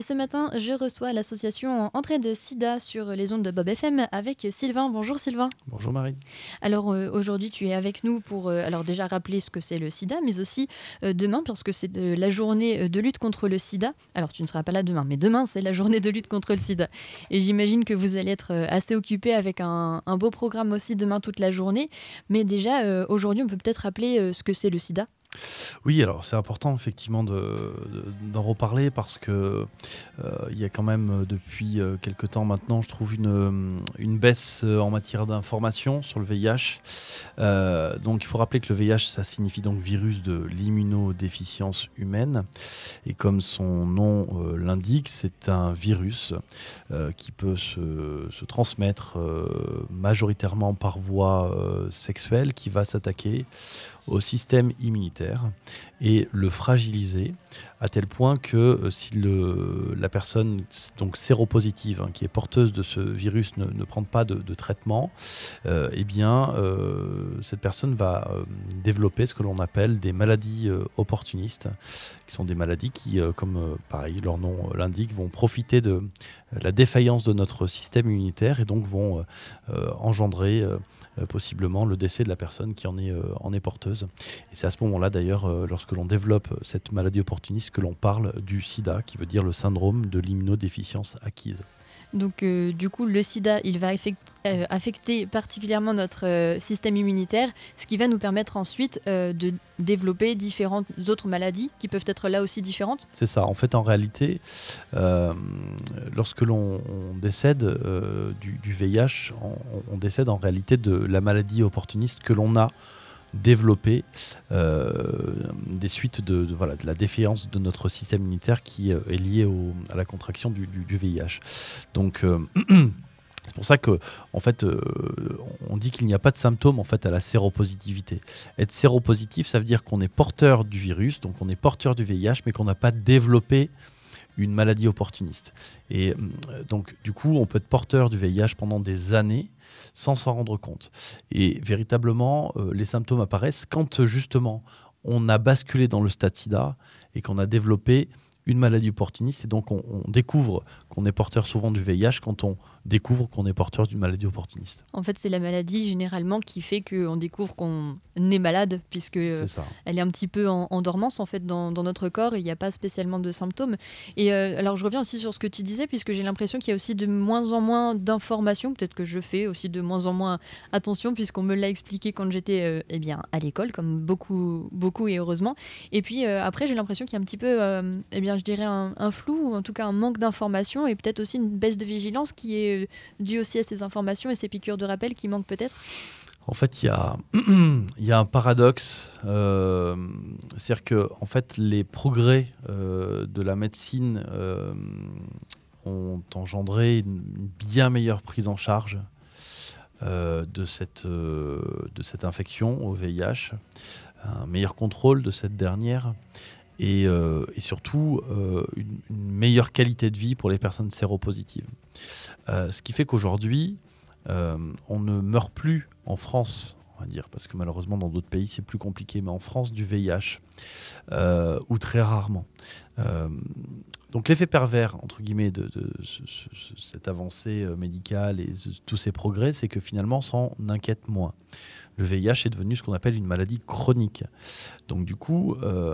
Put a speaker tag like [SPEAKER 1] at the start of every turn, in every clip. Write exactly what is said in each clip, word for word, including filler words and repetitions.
[SPEAKER 1] Ce matin, je reçois l'association Entraide Sida sur les ondes de Bob F M avec Sylvain. Bonjour Sylvain.
[SPEAKER 2] Bonjour Marie.
[SPEAKER 1] Alors euh, aujourd'hui, tu es avec nous pour euh, alors déjà rappeler ce que c'est le sida, mais aussi euh, demain, parce que c'est de la journée de lutte contre le sida. Alors tu ne seras pas là demain, mais demain, c'est la journée de lutte contre le sida. Et j'imagine que vous allez être euh, assez occupés avec un, un beau programme aussi demain toute la journée. Mais déjà, euh, aujourd'hui, on peut peut-être rappeler euh, ce que c'est le sida.
[SPEAKER 2] Oui, alors c'est important effectivement de, de- d'en reparler parce que euh, il y a quand même euh, depuis euh, quelque temps maintenant, je trouve une, euh, une baisse euh, en matière d'information sur le V I H. Euh, donc il faut rappeler que le V I H, ça signifie donc virus de l'immunodéficience humaine. Et comme son nom euh, l'indique, c'est un virus euh, qui peut se, se transmettre euh, majoritairement par voie euh, sexuelle, qui va s'attaquer au système immunitaire et le fragiliser à tel point que euh, si le, la personne donc séropositive, hein, qui est porteuse de ce virus ne, ne prend pas de, de traitement, euh, eh bien euh, cette personne va euh, développer ce que l'on appelle des maladies euh, opportunistes, qui sont des maladies qui, euh, comme euh, pareil leur nom euh, l'indique, vont profiter de euh, la défaillance de notre système immunitaire et donc vont euh, euh, engendrer euh, euh, possiblement le décès de la personne qui en est, euh, en est porteuse. Et c'est à ce moment-là d'ailleurs, euh, lorsque l'on développe cette maladie opportuniste, que l'on parle du sida, qui veut dire le syndrome de l'immunodéficience acquise.
[SPEAKER 1] Donc, euh, du coup, le sida, il va affect- euh, affecter particulièrement notre euh, système immunitaire, ce qui va nous permettre ensuite euh, de développer différentes autres maladies qui peuvent être là aussi différentes.
[SPEAKER 2] C'est ça. En fait, en réalité, euh, lorsque l'on on décède euh, du, du V I H, on, on décède en réalité de la maladie opportuniste que l'on a développée euh, des suites de, de, voilà, de la défaillance de notre système immunitaire qui euh, est liée au, à la contraction du, du, du V I H. Donc, euh, c'est pour ça que, en fait, euh, on dit qu'il n'y a pas de symptômes en fait à la séropositivité. Être séropositif, ça veut dire qu'on est porteur du virus, donc on est porteur du V I H, mais qu'on n'a pas développé une maladie opportuniste. Et euh, donc, du coup, on peut être porteur du V I H pendant des années sans s'en rendre compte. Et véritablement, euh, les symptômes apparaissent quand euh, justement on a basculé dans le stade sida et qu'on a développé une maladie opportuniste. Et donc, on, on découvre qu'on est porteur souvent du V I H quand on découvre qu'on est porteur d'une maladie opportuniste.
[SPEAKER 1] En fait, c'est la maladie généralement qui fait qu'on découvre qu'on est malade, puisque euh,
[SPEAKER 2] C'est ça.
[SPEAKER 1] elle est un petit peu en, en dormance en fait dans, dans notre corps et il n'y a pas spécialement de symptômes. Et euh, alors, je reviens aussi sur ce que tu disais, puisque j'ai l'impression qu'il y a aussi de moins en moins d'informations. Peut-être que je fais aussi de moins en moins attention, puisqu'on me l'a expliqué quand j'étais euh, eh bien à l'école, comme beaucoup, beaucoup et heureusement. Et puis euh, après, j'ai l'impression qu'il y a un petit peu, euh, eh bien, je dirais un, un flou ou en tout cas un manque d'informations et peut-être aussi une baisse de vigilance qui est euh, dû aussi à ces informations et ces piqûres de rappel qui manquent peut-être.
[SPEAKER 2] En fait, il y a, il y a un paradoxe. Euh, c'est-à-dire que en fait, les progrès euh, de la médecine euh, ont engendré une bien meilleure prise en charge euh, de, cette, euh, de cette infection au V I H, un meilleur contrôle de cette dernière et, euh, et surtout euh, une, une meilleure qualité de vie pour les personnes séropositives. Euh, ce qui fait qu'aujourd'hui, euh, on ne meurt plus en France, on va dire, parce que malheureusement dans d'autres pays c'est plus compliqué, mais en France du V I H, euh, ou très rarement. Euh, donc l'effet pervers, entre guillemets, de, de ce- ce- cette avancée euh, médicale et ce- tous ces progrès, c'est que finalement on s'en inquiète moins. Le V I H est devenu ce qu'on appelle une maladie chronique. Donc du coup, euh,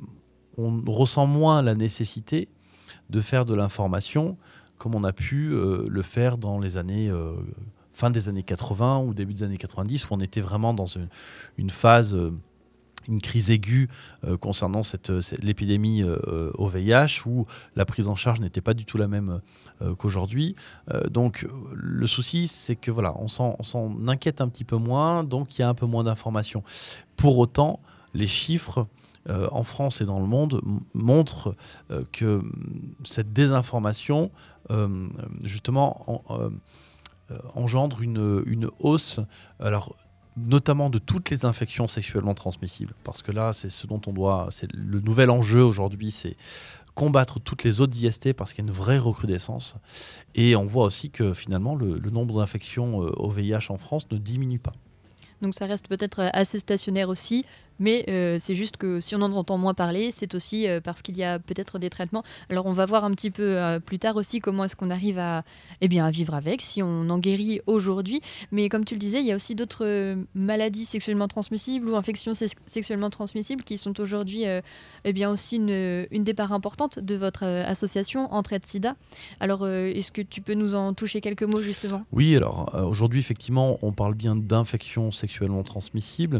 [SPEAKER 2] on ressent moins la nécessité de faire de l'information comme on a pu euh, le faire dans les années euh, fin des années quatre-vingts ou début des années quatre-vingt-dix, où on était vraiment dans une, une phase, euh, une crise aiguë euh, concernant cette, cette- l'épidémie euh, au V I H, où la prise en charge n'était pas du tout la même euh, qu'aujourd'hui. Euh, donc le souci, c'est que voilà, on s'en, on s'en inquiète un petit peu moins, donc il y a un peu moins d'informations. Pour autant, les chiffres euh, en France et dans le monde m- montrent euh, que mm, cette désinformation, euh, justement, en- euh, euh, engendre une, une hausse, alors notamment de toutes les infections sexuellement transmissibles, parce que là, c'est ce dont on doit, c'est le nouvel enjeu aujourd'hui, c'est combattre toutes les autres I S T parce qu'il y a une vraie recrudescence. Et on voit aussi que finalement, le, le nombre d'infections euh, au V I H en France ne diminue pas.
[SPEAKER 1] Donc ça reste peut-être assez stationnaire aussi, Mais euh, c'est juste que si on en entend moins parler, c'est aussi euh, parce qu'il y a peut-être des traitements. Alors on va voir un petit peu euh, plus tard aussi comment est-ce qu'on arrive à, eh bien, à vivre avec, si on en guérit aujourd'hui. Mais comme tu le disais, il y a aussi d'autres euh, maladies sexuellement transmissibles ou infections sex- sexuellement transmissibles qui sont aujourd'hui euh, eh bien, aussi une, une des parts importantes de votre euh, association Entraide Sida. Alors euh, est-ce que tu peux nous en toucher quelques mots justement?
[SPEAKER 2] Oui, alors euh, aujourd'hui, effectivement, on parle bien d'infections sexuellement transmissibles.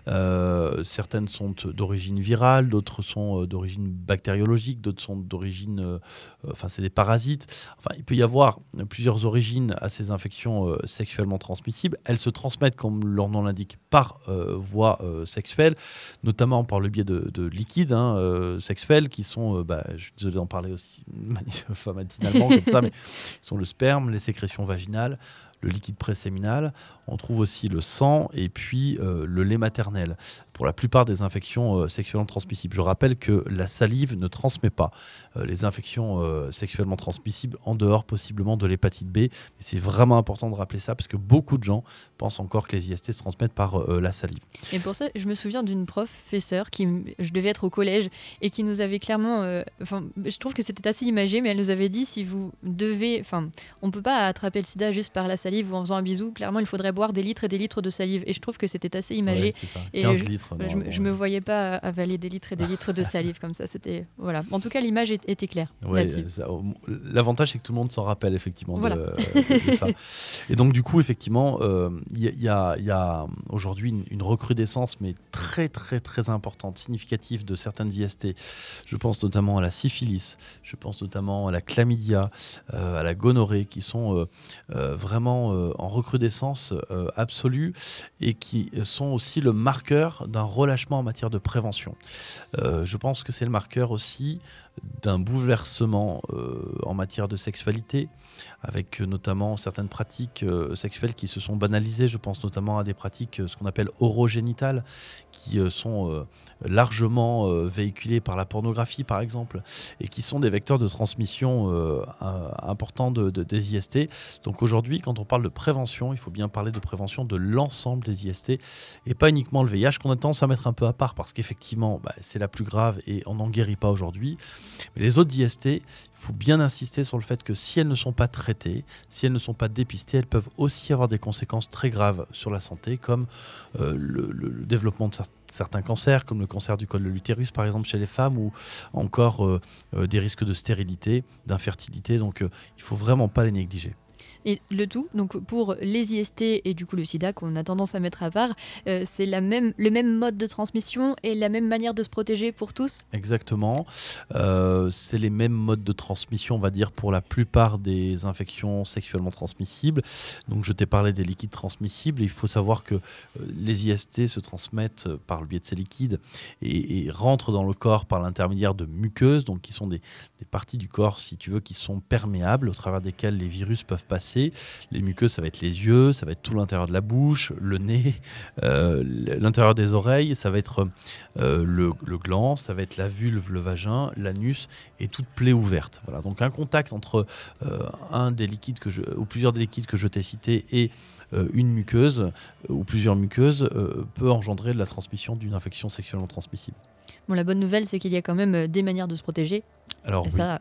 [SPEAKER 2] Euh, certaines sont d'origine virale, d'autres sont euh, d'origine bactériologique, d'autres sont d'origine... euh, euh, Enfin, c'est des parasites. Enfin, il peut y avoir plusieurs origines à ces infections euh, sexuellement transmissibles. Elles se transmettent, comme leur nom l'indique, par euh, voie euh, sexuelle, notamment par le biais de, de liquides hein, euh, sexuels qui sont... euh, bah, je suis désolé d'en parler aussi enfin, matinalement comme ça, mais qui sont le sperme, les sécrétions vaginales, le liquide préséminal. On trouve aussi le sang et puis euh, le lait maternel pour la plupart des infections euh, sexuellement transmissibles. Je rappelle que la salive ne transmet pas euh, les infections euh, sexuellement transmissibles en dehors possiblement de l'hépatite B. Mais c'est vraiment important de rappeler ça parce que beaucoup de gens pensent encore que les I S T se transmettent par euh, la salive.
[SPEAKER 1] Et pour ça, je me souviens d'une professeure qui, m- je devais être au collège et qui nous avait clairement, euh, enfin, je trouve que c'était assez imagé, mais elle nous avait dit si vous devez, enfin, on peut pas attraper le sida juste par la salive ou en faisant un bisou. Clairement, il faudrait boire des litres et des litres de salive. Et je trouve que c'était assez imagé.
[SPEAKER 2] Ouais, c'est ça.
[SPEAKER 1] Et
[SPEAKER 2] quinze
[SPEAKER 1] je,
[SPEAKER 2] litres.
[SPEAKER 1] je, me- je me voyais pas avaler des litres et des litres de salive comme ça. C'était voilà. En tout cas, l'image est- était claire
[SPEAKER 2] Ouais,
[SPEAKER 1] là-dessus.
[SPEAKER 2] ça- l'avantage, c'est que tout le monde s'en rappelle effectivement de,
[SPEAKER 1] Voilà.
[SPEAKER 2] de- de ça. Et donc, du coup, effectivement, euh, il y, a- il y a, il y a aujourd'hui une, une recrudescence, mais très, très, très importante, significative de certaines I S T. Je pense notamment à la syphilis, je pense notamment à la chlamydia, euh, à la gonorrhée, qui sont euh, euh, vraiment euh, en recrudescence euh, absolue et qui sont aussi le marqueur d'un relâchement en matière de prévention. Euh, je pense que c'est le marqueur aussi d'un bouleversement euh, en matière de sexualité, avec euh, notamment certaines pratiques euh, sexuelles qui se sont banalisées. Je pense notamment à des pratiques, euh, ce qu'on appelle orogénitales, qui euh, sont euh, largement euh, véhiculées par la pornographie, par exemple, et qui sont des vecteurs de transmission euh, euh, importants de, de- des I S T. Donc aujourd'hui, quand on parle de prévention, il faut bien parler de prévention de l'ensemble des I S T, et pas uniquement le V I H, qu'on a tendance à mettre un peu à part, parce qu'effectivement, bah, c'est la plus grave et on n'en guérit pas aujourd'hui. Mais les autres I S T, il faut bien insister sur le fait que si elles ne sont pas traitées, si elles ne sont pas dépistées, elles peuvent aussi avoir des conséquences très graves sur la santé, comme euh, le, le- le développement de cer- certains cancers, comme le cancer du col de l'utérus par exemple chez les femmes, ou encore euh, euh, des risques de stérilité, d'infertilité. Donc euh, il ne faut vraiment pas les négliger.
[SPEAKER 1] Et le tout, donc pour les I S T et du coup le sida qu'on a tendance à mettre à part, euh, c'est la même, le même mode de transmission et la même manière de se protéger pour tous.
[SPEAKER 2] Exactement. Euh, c'est les mêmes modes de transmission, on va dire, pour la plupart des infections sexuellement transmissibles. Donc, je t'ai parlé des liquides transmissibles. Il faut savoir que euh, les I S T se transmettent par le biais de ces liquides et, et rentrent dans le corps par l'intermédiaire de muqueuses, donc qui sont des, des parties du corps, si tu veux, qui sont perméables, au travers desquelles les virus peuvent passer. Les muqueuses, ça va être les yeux, ça va être tout l'intérieur de la bouche, le nez, euh, l'intérieur des oreilles, ça va être euh, le, le gland, ça va être la vulve, le vagin, l'anus et toute plaie ouverte. Voilà. Donc un contact entre euh, un des liquides que je, ou plusieurs des liquides que je t'ai cités et euh, une muqueuse euh, ou plusieurs muqueuses euh, peut engendrer la transmission d'une infection sexuellement transmissible.
[SPEAKER 1] Bon, la bonne nouvelle, c'est qu'il y a quand même euh, des manières de se protéger.
[SPEAKER 2] Alors,
[SPEAKER 1] Et
[SPEAKER 2] oui.
[SPEAKER 1] ça,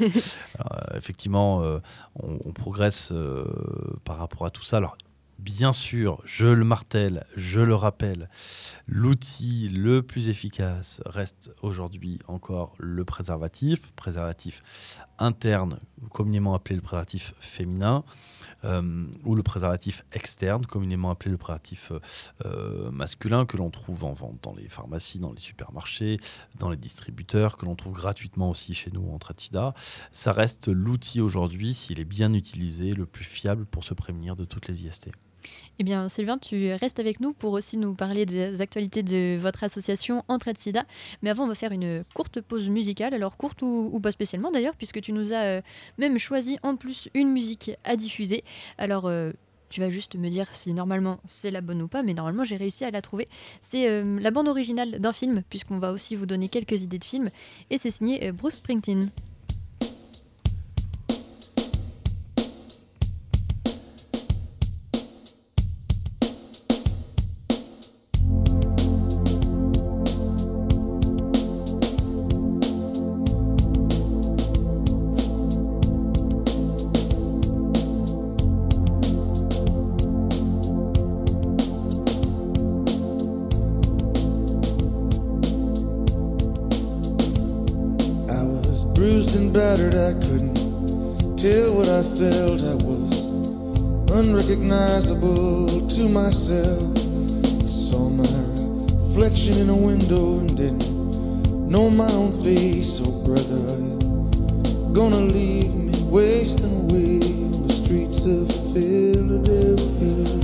[SPEAKER 2] Alors, euh, effectivement, euh, on, on progresse euh, par rapport à tout ça. Alors, bien sûr, je le martèle, je le rappelle, l'outil le plus efficace reste aujourd'hui encore le préservatif, préservatif interne, communément appelé le préservatif féminin, euh, ou le préservatif externe, communément appelé le préservatif euh, masculin, que l'on trouve en vente dans les pharmacies, dans les supermarchés, dans les distributeurs, que l'on trouve gratuitement aussi chez nous en Entraide Sida. Ça reste l'outil aujourd'hui, s'il est bien utilisé, le plus fiable pour se prémunir de toutes les I S T.
[SPEAKER 1] eh bien, Sylvain, tu restes avec nous pour aussi nous parler des actualités de votre association Entraide Sida. Mais avant, on va faire une courte pause musicale. Alors, courte ou, ou pas spécialement d'ailleurs, puisque tu nous as euh, même choisi en plus une musique à diffuser. Alors, euh, tu vas juste me dire si normalement c'est la bonne ou pas, mais normalement j'ai réussi à la trouver. C'est euh, la bande originale d'un film, puisqu'on va aussi vous donner quelques idées de films. Et c'est signé euh, Bruce Springsteen.
[SPEAKER 3] battered, I couldn't tell what I felt. I was unrecognizable to myself. I saw my reflection in a window and didn't know my own face. Oh brother, are you gonna leave me wasting away on the streets of Philadelphia?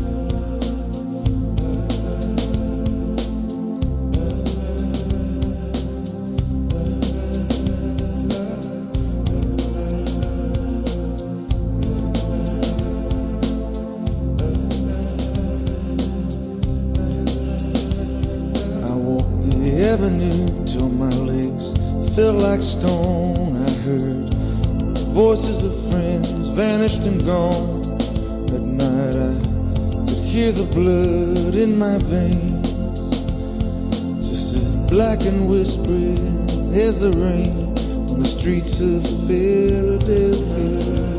[SPEAKER 3] Till my legs felt like stone. I heard the voices of friends vanished and gone. At night I could hear the blood in my veins, just as black and whispering as the rain on the streets of Philadelphia.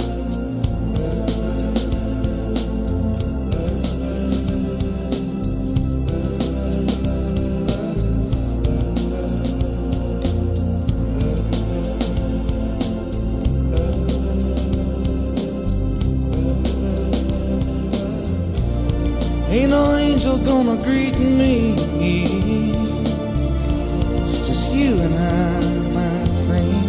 [SPEAKER 3] Ain't no angel gonna greet me. It's just you and I, my friend.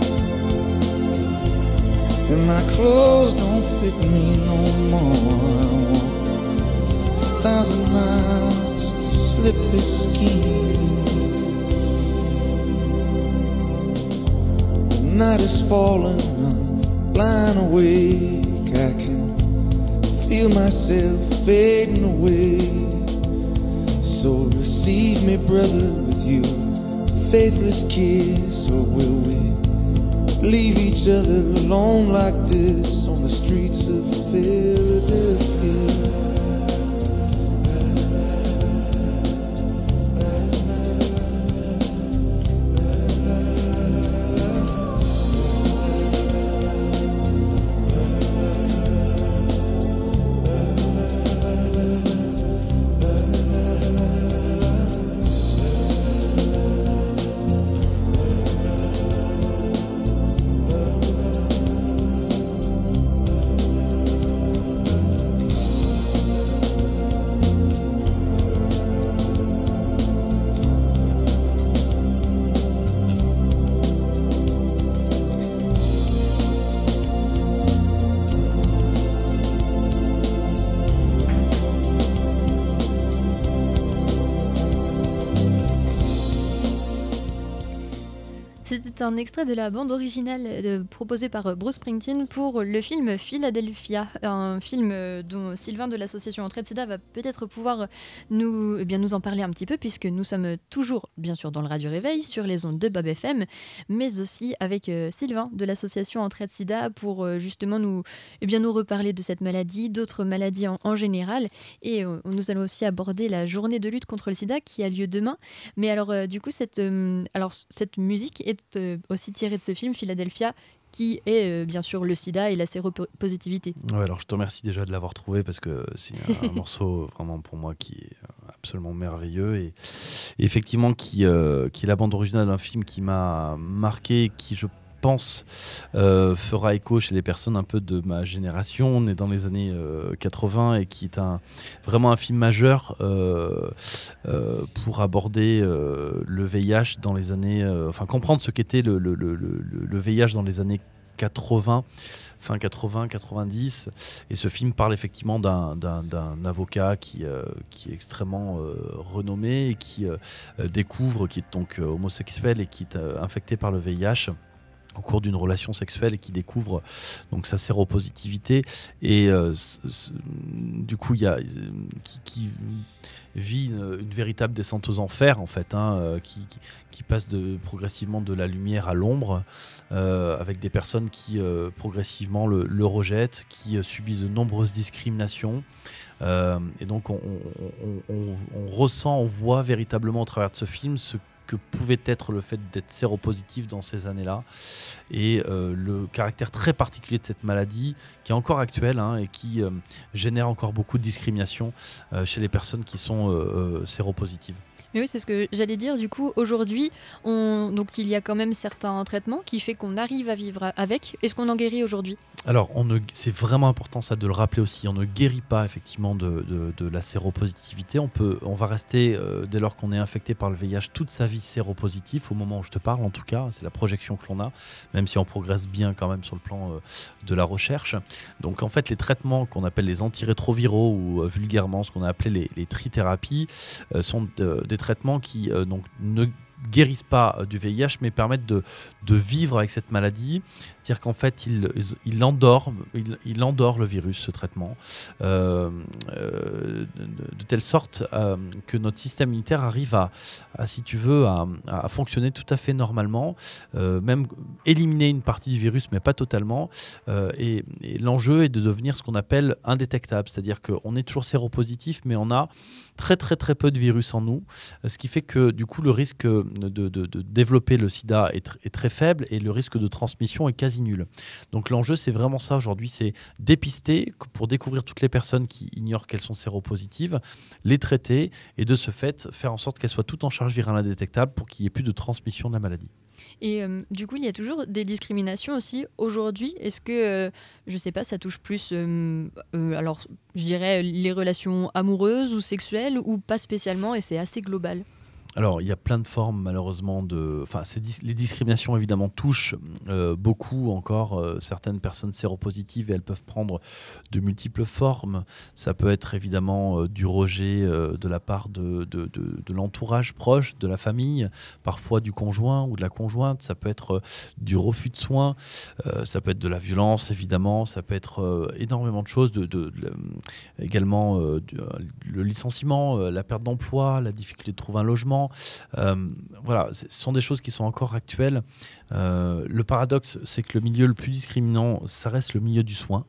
[SPEAKER 3] And my clothes don't fit me no more. I walk a thousand miles just to slip this skin. The night is falling, I'm lying awake. I can feel myself fading away. So receive me, brother, with your faithless kiss. Or will we leave each other alone like this on the streets of Philadelphia?
[SPEAKER 1] C'était un extrait de la bande originale euh, proposée par euh, Bruce Springsteen pour le film Philadelphia, un film euh, dont Sylvain de l'association Entraide Sida va peut-être pouvoir nous, eh bien, nous en parler un petit peu, puisque nous sommes toujours, bien sûr, dans le Radio Réveil, sur les ondes de Bob F M, mais aussi avec euh, Sylvain de l'association Entraide Sida pour euh, justement nous, eh bien, nous reparler de cette maladie, d'autres maladies en, en général. Et euh, nous allons aussi aborder la journée de lutte contre le sida qui a lieu demain. Mais alors, euh, du coup, cette, euh, alors, cette musique est euh, aussi tirée de ce film, Philadelphia, qui est euh, bien sûr le sida et la séropositivité.
[SPEAKER 2] Ouais, alors je te remercie déjà de l'avoir trouvé parce que c'est un, un morceau vraiment pour moi qui est absolument merveilleux et, et effectivement qui, euh, qui est la bande originale d'un film qui m'a marqué, qui je pense euh, fera écho chez les personnes un peu de ma génération, né dans les années euh, quatre-vingts et qui est un, vraiment un film majeur euh, euh, pour aborder euh, le V I H dans les années, euh, enfin comprendre ce qu'était le, le, le, le, le V I H dans les années quatre-vingts, fin quatre-vingts quatre-vingt-dix, et ce film parle effectivement d'un, d'un, d'un avocat qui, euh, qui est extrêmement euh, renommé et qui euh, découvre, qui est donc euh, homosexuel et qui est euh, infecté par le V I H au cours d'une relation sexuelle et qui découvre donc sa séropositivité et euh, c- c- du coup il y a qui, qui vit une, une véritable descente aux enfers en fait, hein, euh, qui, qui, qui passe de, progressivement de la lumière à l'ombre euh, avec des personnes qui euh, progressivement le, le rejettent, qui euh, subissent de nombreuses discriminations. Euh, et donc on, on, on, on, on ressent, on voit véritablement au travers de ce film ce que pouvait être le fait d'être séropositif dans ces années-là et euh, le caractère très particulier de cette maladie qui est encore actuelle, hein, et qui euh, génère encore beaucoup de discrimination euh, chez les personnes qui sont euh, euh, séropositives.
[SPEAKER 1] Mais oui, c'est ce que j'allais dire. Du coup, aujourd'hui, on... donc il y a quand même certains traitements qui fait qu'on arrive à vivre avec. Est-ce qu'on en guérit aujourd'hui ?
[SPEAKER 2] Alors, on ne, c'est vraiment important ça de le rappeler aussi. On ne guérit pas effectivement de, de, de la séropositivité. On peut, on va rester euh, dès lors qu'on est infecté par le V I H toute sa vie séropositif. Au moment où je te parle, en tout cas, c'est la projection que l'on a, même si on progresse bien quand même sur le plan euh, de la recherche. Donc, en fait, les traitements qu'on appelle les antirétroviraux ou euh, vulgairement ce qu'on a appelé les, les trithérapies euh, sont de, des traitements qui euh, donc ne guérissent pas euh, du V I H mais permettent de, de vivre avec cette maladie. C'est-à-dire qu'en fait, il, il, endort, il, il endort le virus, ce traitement, euh, euh, de, de telle sorte euh, que notre système immunitaire arrive à, à si tu veux, à, à fonctionner tout à fait normalement, euh, même éliminer une partie du virus, mais pas totalement. Euh, et, et l'enjeu est de devenir ce qu'on appelle indétectable, c'est-à-dire qu'on est toujours séropositif, mais on a très très très peu de virus en nous, ce qui fait que du coup le risque de, de, de développer le sida est, tr- est très faible et le risque de transmission est quasi nul. Donc l'enjeu c'est vraiment ça aujourd'hui, c'est dépister pour découvrir toutes les personnes qui ignorent qu'elles sont séropositives, les traiter et de ce fait faire en sorte qu'elles soient toutes en charge virale indétectable pour qu'il n'y ait plus de transmission de la maladie.
[SPEAKER 1] Et euh, du coup, il y a toujours des discriminations aussi aujourd'hui. Est-ce que, euh, je sais pas, ça touche plus, euh, euh, alors je dirais les relations amoureuses ou sexuelles ou pas spécialement et c'est assez global ?
[SPEAKER 2] Alors, il y a plein de formes, malheureusement, de... Enfin, c'est dis- les discriminations, évidemment, touchent euh, beaucoup encore euh, certaines personnes séropositives et elles peuvent prendre de multiples formes. Ça peut être, évidemment, euh, du rejet euh, de la part de, de, de, de l'entourage proche, de la famille, parfois du conjoint ou de la conjointe. Ça peut être euh, du refus de soins. Euh, ça peut être de la violence, évidemment. Ça peut être euh, énormément de choses. De, de, de, également, euh, du, le licenciement, euh, la perte d'emploi, la difficulté de trouver un logement. Euh, voilà, ce sont des choses qui sont encore actuelles. Euh, le paradoxe, c'est que le milieu le plus discriminant, ça reste le milieu du soin.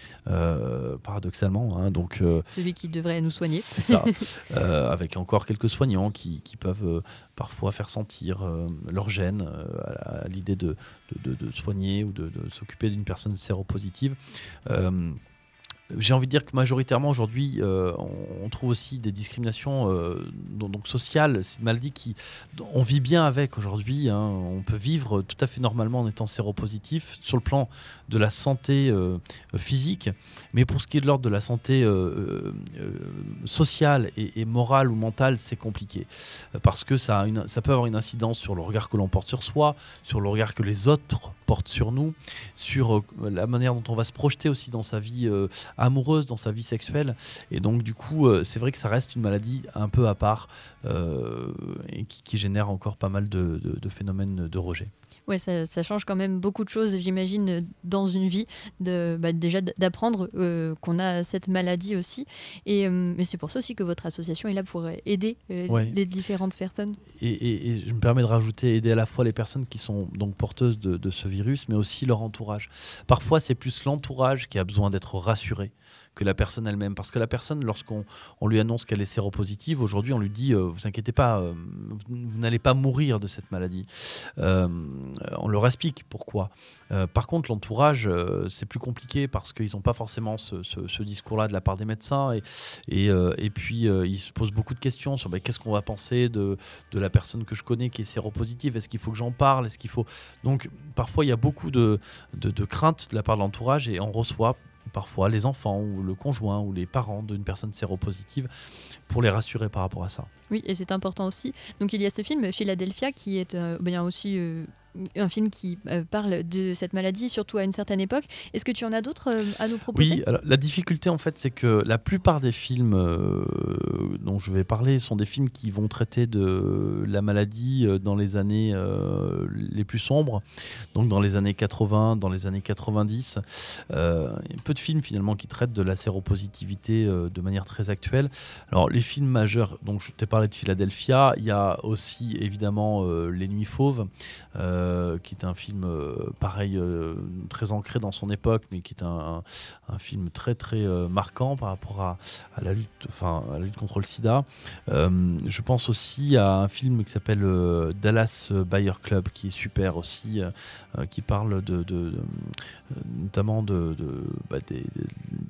[SPEAKER 2] Euh, paradoxalement, hein, donc euh,
[SPEAKER 1] celui qui devrait nous soigner.
[SPEAKER 2] C'est ça, euh, avec encore quelques soignants qui, qui peuvent euh, parfois faire sentir euh, leur gêne euh, à, à l'idée de, de, de, de soigner ou de, de s'occuper d'une personne séropositive. Euh, J'ai envie de dire que majoritairement aujourd'hui, euh, on, on trouve aussi des discriminations euh, donc, donc sociales. C'est une maladie qui, on vit bien avec aujourd'hui. Hein. On peut vivre tout à fait normalement en étant séropositif sur le plan de la santé euh, physique. Mais pour ce qui est de l'ordre de la santé euh, euh, sociale et, et morale ou mentale, c'est compliqué. Parce que ça, a une, ça peut avoir une incidence sur le regard que l'on porte sur soi, sur le regard que les autres portent sur nous, sur euh, la manière dont on va se projeter aussi dans sa vie euh, amoureuse, dans sa vie sexuelle. Et donc du coup euh, c'est vrai que ça reste une maladie un peu à part euh, et qui, qui génère encore pas mal de, de, de phénomènes de rejet.
[SPEAKER 1] Ouais, ça, ça change quand même beaucoup de choses, j'imagine, dans une vie, de, bah, déjà d'apprendre euh, qu'on a cette maladie aussi. Et, euh, mais c'est pour ça aussi que votre association est là pour aider euh,
[SPEAKER 2] ouais.
[SPEAKER 1] les différentes personnes.
[SPEAKER 2] Et, et, et je me permets de rajouter, aider à la fois les personnes qui sont donc porteuses de, de ce virus, mais aussi leur entourage. Parfois, c'est plus l'entourage qui a besoin d'être rassuré que la personne elle-même. Parce que la personne, lorsqu'on on lui annonce qu'elle est séropositive, aujourd'hui, on lui dit euh, « vous inquiétez pas, euh, vous, vous n'allez pas mourir de cette maladie euh, ». On leur explique pourquoi. Euh, par contre, l'entourage, euh, c'est plus compliqué parce qu'ils n'ont pas forcément ce, ce, ce discours-là de la part des médecins. Et, et, euh, et puis, euh, ils se posent beaucoup de questions sur bah, qu'est-ce qu'on va penser de, de la personne que je connais qui est séropositive. Est-ce qu'il faut que j'en parle ? Est-ce qu'il faut... Donc, parfois, il y a beaucoup de, de, de craintes de la part de l'entourage et on reçoit parfois les enfants ou le conjoint ou les parents d'une personne séropositive pour les rassurer par rapport à ça.
[SPEAKER 1] Oui, et c'est important aussi. Donc il y a ce film Philadelphia qui est euh, bien aussi euh, un film qui euh, parle de cette maladie, surtout à une certaine époque. Est-ce que tu en as d'autres euh, à nous proposer ?
[SPEAKER 2] Oui, alors, la difficulté en fait, c'est que la plupart des films euh, dont je vais parler sont des films qui vont traiter de la maladie euh, dans les années euh, les plus sombres, donc dans les années quatre-vingts, dans les années quatre-vingt-dix. Euh, il y a peu de films finalement qui traitent de la séropositivité euh, de manière très actuelle. Alors les films majeurs, donc je t'ai parlé de Philadelphia, il y a aussi évidemment euh, Les Nuits Fauves, euh, qui est un film euh, pareil, euh, très ancré dans son époque, mais qui est un, un, un film très très euh, marquant par rapport à, à, la lutte, enfin, à la lutte contre le sida. Euh, je pense aussi à un film qui s'appelle euh, Dallas Buyer Club, qui est super aussi, euh, qui parle de, de, de, notamment de, de, bah, des, des,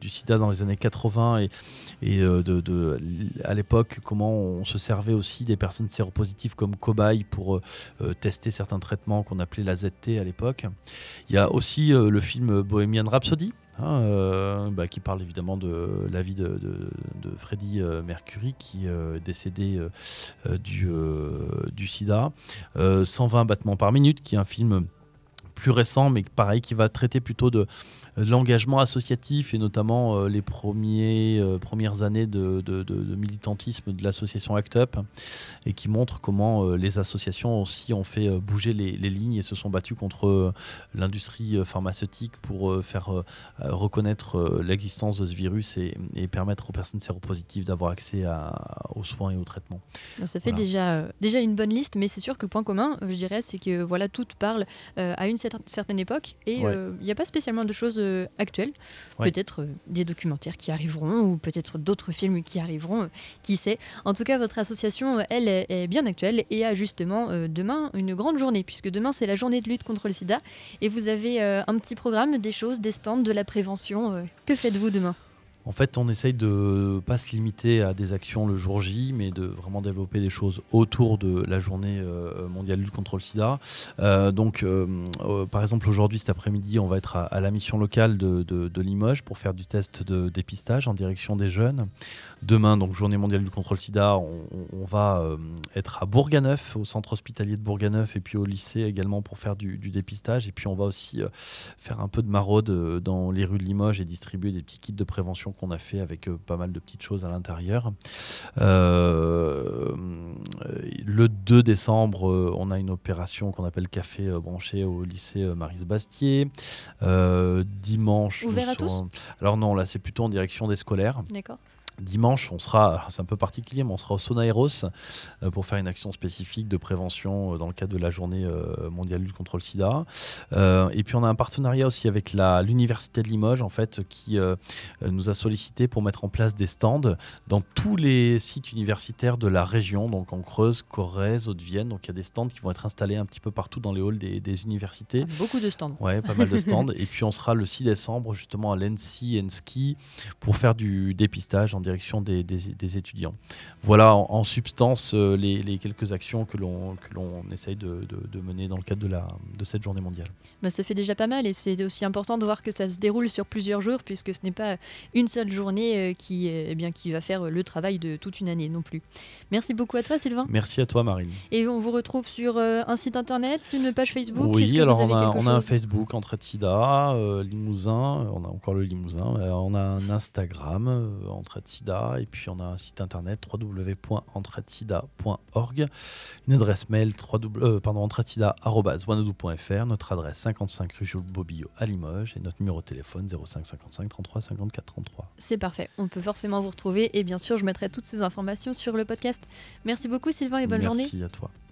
[SPEAKER 2] du sida dans les années quatre-vingts et, et euh, de, de, à l'époque, comment on se servait aussi des personnes séropositives comme cobayes pour euh, tester certains traitements qu'on appelait la Z T à l'époque. Il y a aussi euh, le film Bohemian Rhapsody, Hein, euh, bah, qui parle évidemment de la vie de, de, de Freddie euh, Mercury qui est euh, décédé euh, euh, du, euh, du sida. Euh, cent vingt battements par minute, qui est un film plus récent, mais pareil, qui va traiter plutôt de, de l'engagement associatif et notamment euh, les premiers, euh, premières années de, de, de, de militantisme de l'association ACT UP, et qui montre comment euh, les associations aussi ont fait euh, bouger les, les lignes et se sont battues contre euh, l'industrie euh, pharmaceutique pour euh, faire euh, reconnaître euh, l'existence de ce virus et, et permettre aux personnes séropositives d'avoir accès à, aux soins et aux traitements.
[SPEAKER 1] Donc ça fait
[SPEAKER 2] Voilà.
[SPEAKER 1] déjà, euh, déjà une bonne liste, mais c'est sûr que le point commun, euh, je dirais, c'est que voilà, toutes parlent euh, à une cer- certaine époque et il
[SPEAKER 2] Ouais.
[SPEAKER 1] n'y a pas spécialement de choses euh, actuelles.
[SPEAKER 2] Ouais.
[SPEAKER 1] Peut-être euh, des documentaires qui arriveront ou peut-être d'autres films qui arriveront, euh, qui sait. En tout cas, votre association, euh, elle, est, est bien actuelle et a justement euh, demain une grande journée, puisque demain c'est la journée de lutte contre le sida et vous avez euh, un petit programme, des choses, des stands, de la prévention. euh. Que faites-vous demain ?
[SPEAKER 2] En fait, on essaye de pas se limiter à des actions le jour J, mais de vraiment développer des choses autour de la journée euh, mondiale lutte contre le sida. Euh, donc, euh, euh, par exemple, aujourd'hui, cet après-midi, on va être à, à la mission locale de, de, de Limoges pour faire du test de dépistage en direction des jeunes. Demain, donc journée mondiale lutte contre le sida, on, on va euh, être à Bourganeuf, au centre hospitalier de Bourganeuf, et puis au lycée également pour faire du, du dépistage. Et puis, on va aussi euh, faire un peu de maraude euh, dans les rues de Limoges et distribuer des petits kits de prévention qu'on a fait avec euh, pas mal de petites choses à l'intérieur. Euh, le deux décembre, euh, on a une opération qu'on appelle Café euh, branché au lycée euh, Maryse-Bastier. Euh, dimanche...
[SPEAKER 1] Ouvert à
[SPEAKER 2] sur-
[SPEAKER 1] tous ?
[SPEAKER 2] Alors non, là c'est plutôt en direction des scolaires.
[SPEAKER 1] D'accord.
[SPEAKER 2] Dimanche, on sera, alors c'est un peu particulier, mais on sera au Sonaeros euh, pour faire une action spécifique de prévention euh, dans le cadre de la journée euh, mondiale lutte contre le sida. Euh, et puis on a un partenariat aussi avec la, l'Université de Limoges, en fait, qui euh, nous a sollicité pour mettre en place des stands dans tous les sites universitaires de la région, donc en Creuse, Corrèze, Haute-Vienne. Donc il y a des stands qui vont être installés un petit peu partout dans les halls des, des universités.
[SPEAKER 1] Ah, beaucoup de stands.
[SPEAKER 2] Ouais, pas mal de stands. Et puis on sera le six décembre justement à l'E N S I Enski pour faire du dépistage en direction des, des, des étudiants. Voilà en, en substance euh, les, les quelques actions que l'on, que l'on essaye de, de, de mener dans le cadre de, la, de cette journée mondiale.
[SPEAKER 1] Bah, ça fait déjà pas mal et c'est aussi important de voir que ça se déroule sur plusieurs jours puisque ce n'est pas une seule journée euh, qui, euh, eh bien, qui va faire le travail de toute une année non plus. Merci beaucoup à toi Sylvain.
[SPEAKER 2] Merci à toi Marine.
[SPEAKER 1] Et on vous retrouve sur euh, un site internet, une page Facebook.
[SPEAKER 2] Oui,
[SPEAKER 1] Est-ce que
[SPEAKER 2] alors
[SPEAKER 1] vous avez
[SPEAKER 2] on a,
[SPEAKER 1] quelque
[SPEAKER 2] on a un
[SPEAKER 1] chose
[SPEAKER 2] Facebook Entraide Sida, euh, Limousin, on a encore le Limousin, euh, on a un Instagram euh, Entraide Sida et puis on a un site internet w w w point entraide sida point org, une adresse mail w euh, pardon entraide sida arobase wanadoo point f r, notre adresse cinquante-cinq rue Jules Bobillot à Limoges et notre numéro de téléphone zéro cinq cinquante-cinq trente-trois cinquante-quatre trente-trois.
[SPEAKER 1] C'est parfait, on peut forcément vous retrouver et bien sûr je mettrai toutes ces informations sur le podcast. Merci beaucoup Sylvain et bonne
[SPEAKER 2] Merci
[SPEAKER 1] journée.
[SPEAKER 2] Merci à toi.